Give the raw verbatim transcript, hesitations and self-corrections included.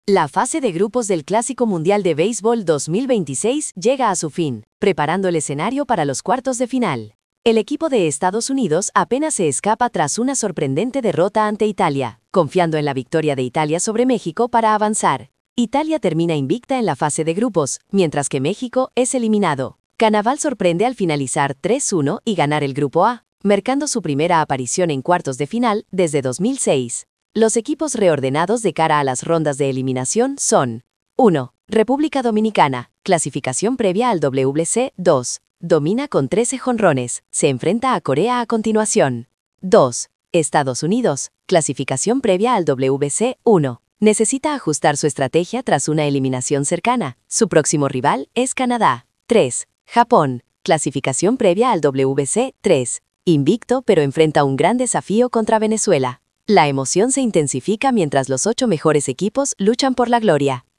La fase de grupos del Clásico Mundial de Béisbol dos mil veintiséis llega a su fin, preparando el escenario para los cuartos de final. El equipo de Estados Unidos apenas se escapa tras una sorprendente derrota ante Italia, confiando en la victoria de Italia sobre México para avanzar. Italia termina invicta en la fase de grupos, mientras que México es eliminado. Cannavale sorprende al finalizar tres uno y ganar el Grupo A, marcando su primera aparición en cuartos de final desde dos mil seis. Los equipos reordenados de cara a las rondas de eliminación son: uno. República Dominicana, clasificación previa al W B C. dos. Domina con trece jonrones, se enfrenta a Corea a continuación. dos. Estados Unidos, clasificación previa al W B C. uno. Necesita ajustar su estrategia tras una eliminación cercana. Su próximo rival es Canadá. tres. Japón, clasificación previa al W B C. tres. Invicto pero enfrenta un gran desafío contra Venezuela. La emoción se intensifica mientras los ocho mejores equipos luchan por la gloria.